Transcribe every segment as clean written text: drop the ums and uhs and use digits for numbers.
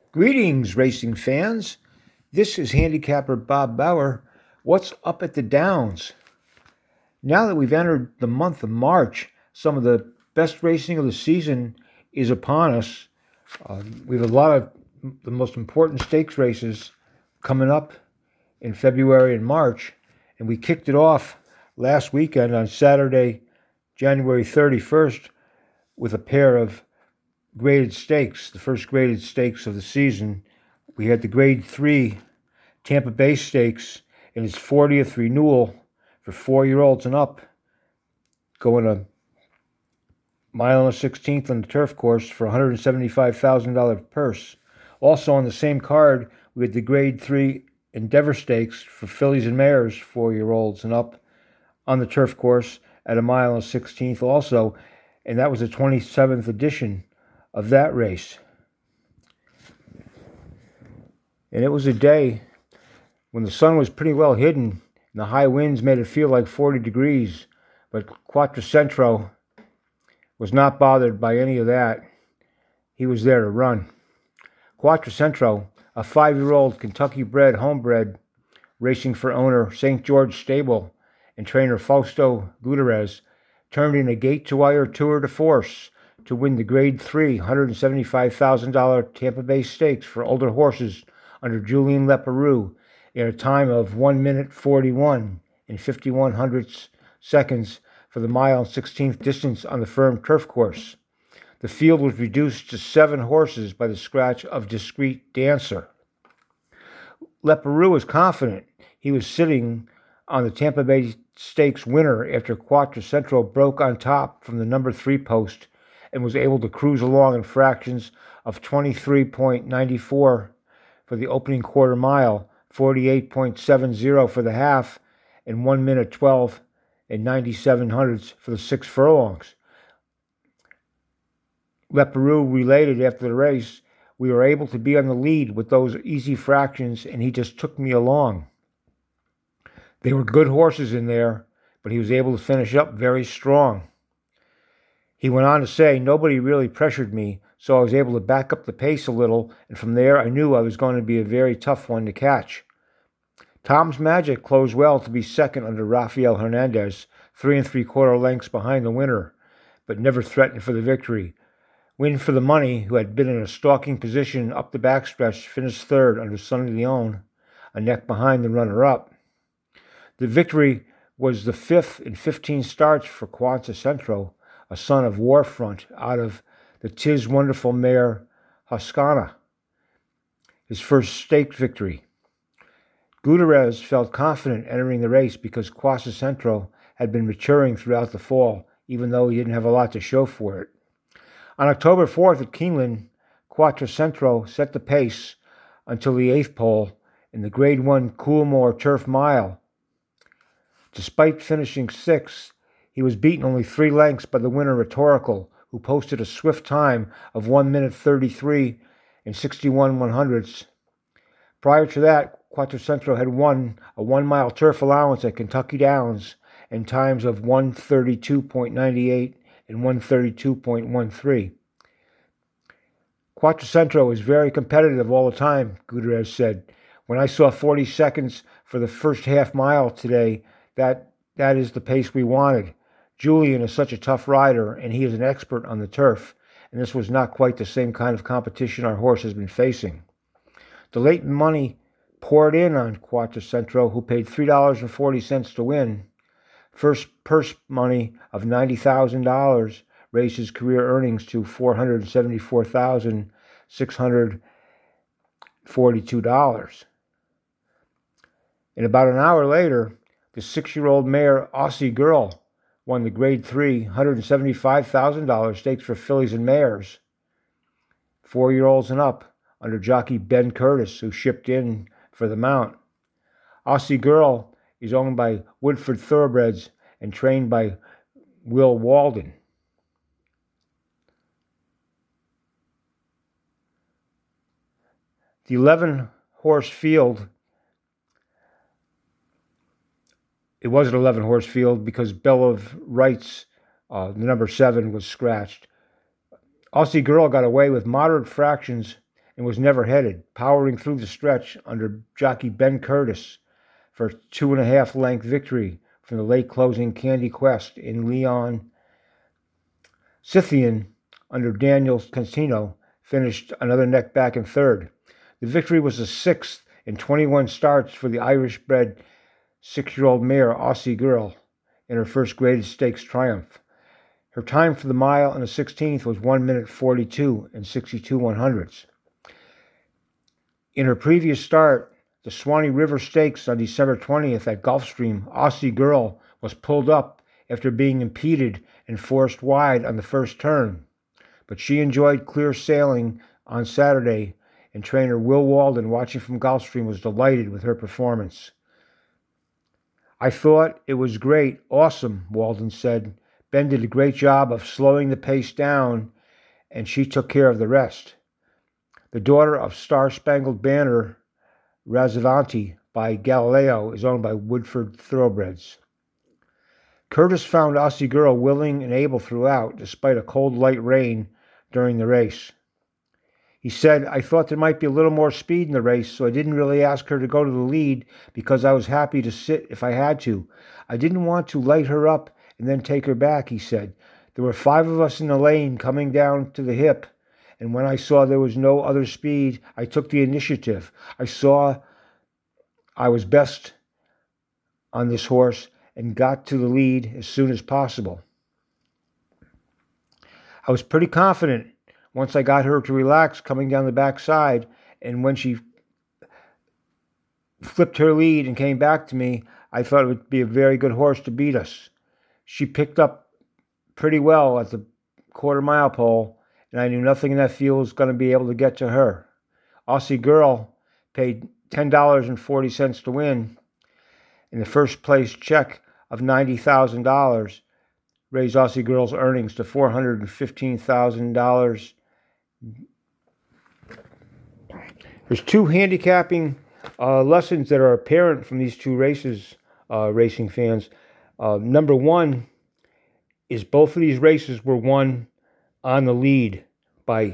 Greetings, racing fans. This is handicapper Bob Bauer. What's up at the Downs? Now that we've entered the month of March, some of the best racing of the season is upon us. We have a lot of the most important stakes races coming up in February and March, and we kicked it off last weekend on Saturday, January 31st, with a pair of graded stakes, the first graded stakes of the season. We had the Grade 3 Tampa Bay Stakes in its 40th renewal for 4-year-olds and up, going a mile and a 16th on the turf course for a $175,000 purse. Also on the same card, we had the Grade 3 Endeavor Stakes for fillies and mares, 4-year-olds and up, on the turf course at a mile and a 16th also, and that was the 27th edition of that race. And it was a day when the sun was pretty well hidden and the high winds made it feel like 40 degrees, but Quattrocentro was not bothered by any of that. He was there to run. Quattrocentro, a 5-year-old Kentucky-bred homebred, racing for owner St. George Stable and trainer Fausto Gutierrez, turned in a gate-to-wire tour de force to win the Grade 3 $175,000 Tampa Bay Stakes for older horses under Julien Leparoux in a time of 1 minute 41 and 51 hundredths seconds for the mile and 16th distance on the firm turf course. The field was reduced to 7 horses by the scratch of Discreet Dancer. Leparoux was confident he was sitting on the Tampa Bay Stakes winner after Quattrocentro broke on top from the number 3 post and was able to cruise along in fractions of 23.94 for the opening quarter mile, 48.70 for the half, and 1 minute 12 and 97 hundredths for the 6 furlongs. Leparoux related after the race, "We were able to be on the lead with those easy fractions, and he just took me along. They were good horses in there, but he was able to finish up very strong." He went on to say, "Nobody really pressured me, so I was able to back up the pace a little, and from there I knew I was going to be a very tough one to catch." Tom's Magic closed well to be second under Rafael Hernandez, 3 3/4 lengths behind the winner, but never threatened for the victory. Win for the Money, who had been in a stalking position up the backstretch, finished third under Sonny Leone, a neck behind the runner-up. The victory was the 5th in 15 starts for Quattrocentro, a son of Warfront, out of the Tis Wonderful mare Hoscana, his first stake victory. Gutierrez felt confident entering the race because Quattrocentro had been maturing throughout the fall, even though he didn't have a lot to show for it. On October 4th at Keeneland, Quattrocentro set the pace until the 8th pole in the Grade 1 Coolmore Turf Mile. Despite finishing 6th, he was beaten only 3 lengths by the winner Rhetorical, who posted a swift time of 1 minute 33 and 61 100ths. Prior to that, Quattrocentro had won a 1-mile turf allowance at Kentucky Downs in times of 132.98 and 132.13. "Quattrocentro is very competitive all the time," Gutierrez said. "When I saw 40 seconds for the first half mile today, that is the pace we wanted. Julien is such a tough rider, and he is an expert on the turf, and this was not quite the same kind of competition our horse has been facing." The late money poured in on Quattrocentro, who paid $3.40 to win. First purse money of $90,000 raised his career earnings to $474,642. And about an hour later, the 6-year-old mare Aussie Girl won the Grade 3 $175,000 stakes for fillies and mares, 4-year-olds and up, under jockey Ben Curtis, who shipped in for the mount. Aussie Girl is owned by Woodford Thoroughbreds and trained by Will Walden. The 11-horse field, it was an 11-horse field because Bell of Rights, the number 7, was scratched. Aussie Girl got away with moderate fractions and was never headed, powering through the stretch under jockey Ben Curtis for a 2.5 length victory from the late closing Candy Quest in Leon. Scythian under Daniel Cantino finished another neck back in third. The victory was the sixth in 21 starts for the Irish-bred 6-year-old mare Aussie Girl in her first graded stakes triumph. Her time for the mile and the 16th was 1 minute 42 and 62 100ths. In her previous start, the Swanee River Stakes on December 20th at Gulfstream, Aussie Girl was pulled up after being impeded and forced wide on the first turn. But she enjoyed clear sailing on Saturday, and trainer Will Walden, watching from Gulfstream, was delighted with her performance. "I thought it was great, awesome," Walden said. "Ben did a great job of slowing the pace down, and she took care of the rest." The daughter of Star Spangled Banner, Razzavanti by Galileo, is owned by Woodford Thoroughbreds. Curtis found Aussie Girl willing and able throughout, despite a cold light rain during the race. He said, "I thought there might be a little more speed in the race, so I didn't really ask her to go to the lead because I was happy to sit if I had to. I didn't want to light her up and then take her back," he said. "There were 5 of us in the lane coming down to the hip, and when I saw there was no other speed, I took the initiative. I saw I was best on this horse and got to the lead as soon as possible. I was pretty confident once I got her to relax coming down the backside, and when she flipped her lead and came back to me, I thought it would be a very good horse to beat us. She picked up pretty well at the quarter-mile pole, and I knew nothing in that field was going to be able to get to her. Aussie Girl paid $10.40 to win, and the first-place check of $90,000 raised Aussie Girl's earnings to $415,000. There's 2 handicapping lessons that are apparent from these 2 races, racing fans. Number 1 is both of these races were won on the lead by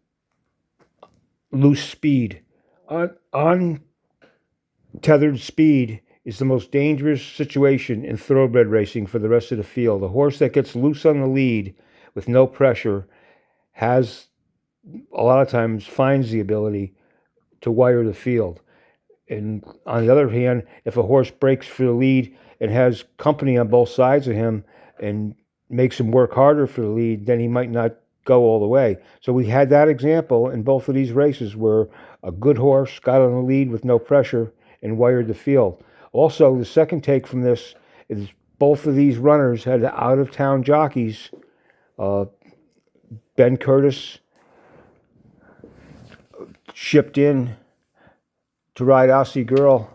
loose speed. Untethered speed is the most dangerous situation in thoroughbred racing for the rest of the field. A horse that gets loose on the lead with no pressure has, a lot of times, finds the ability to wire the field. And on the other hand, if a horse breaks for the lead and has company on both sides of him and makes him work harder for the lead, then he might not go all the way. So we had that example in both of these races where a good horse got on the lead with no pressure and wired the field. Also, the second take from this is both of these runners had out-of-town jockeys. Ben Curtis shipped in to ride Aussie Girl.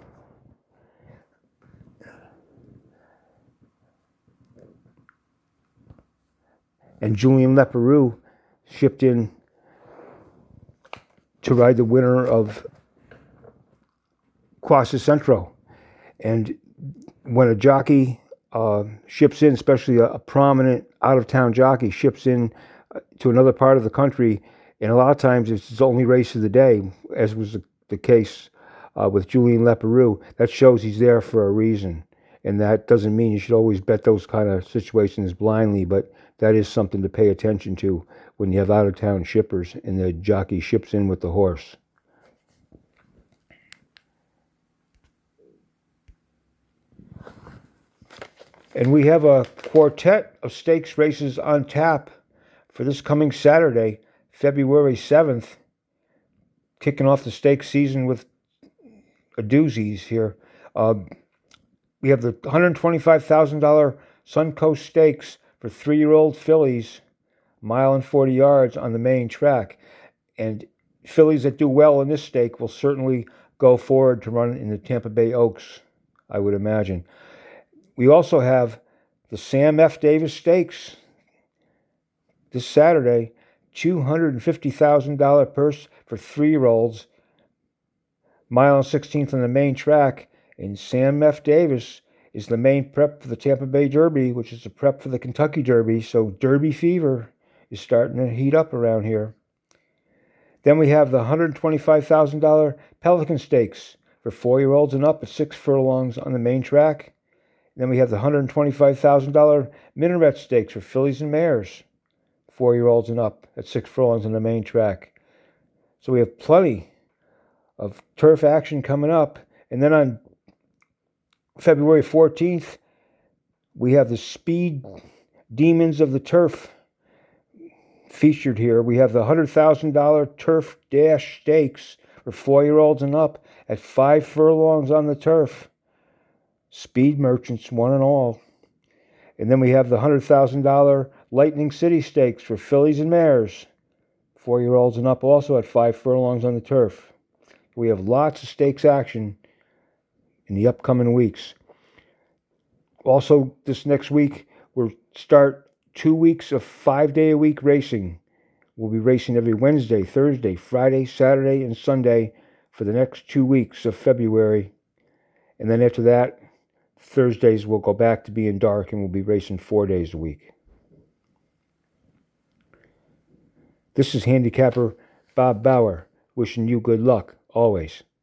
And Julian Leparoux shipped in to ride the winner of Quasi Centro. And when a jockey ships in, especially a prominent out-of-town jockey ships in to another part of the country, and a lot of times it's his only race of the day, as was the case with Julian Leparoux, that shows he's there for a reason. And that doesn't mean you should always bet those kind of situations blindly, but that is something to pay attention to when you have out-of-town shippers and the jockey ships in with the horse. And we have a quartet of stakes races on tap for this coming Saturday, February 7th, kicking off the stakes season with a doozies here. We have the $125,000 Suncoast Stakes for 3-year-old fillies, 1.40 miles on the main track. And fillies that do well in this stake will certainly go forward to run in the Tampa Bay Oaks, I would imagine. We also have the Sam F. Davis Stakes this Saturday, $250,000 purse for 3-year-olds, 1.16 miles on the main track. And Sam F. Davis is the main prep for the Tampa Bay Derby, which is the prep for the Kentucky Derby. So Derby fever is starting to heat up around here. Then we have the $125,000 Pelican Stakes for 4-year-olds and up at 6 furlongs on the main track. Then we have the $125,000 Minaret Stakes for fillies and mares, 4-year-olds and up at 6 furlongs on the main track. So we have plenty of turf action coming up. And then on February 14th, we have the Speed Demons of the Turf featured here. We have the $100,000 Turf Dash Stakes for 4-year-olds and up at 5 furlongs on the turf. Speed merchants, one and all. And then we have the $100,000 Lightning City Stakes for fillies and mares, 4-year-olds and up, also at 5 furlongs on the turf. We have lots of stakes action in the upcoming weeks. Also, this next week, we'll start 2 weeks of 5-day-a-week racing. We'll be racing every Wednesday, Thursday, Friday, Saturday, and Sunday for the next 2 weeks of February. And then after that, Thursdays will go back to being dark and we'll be racing 4 days a week. This is handicapper Bob Bauer, wishing you good luck, always.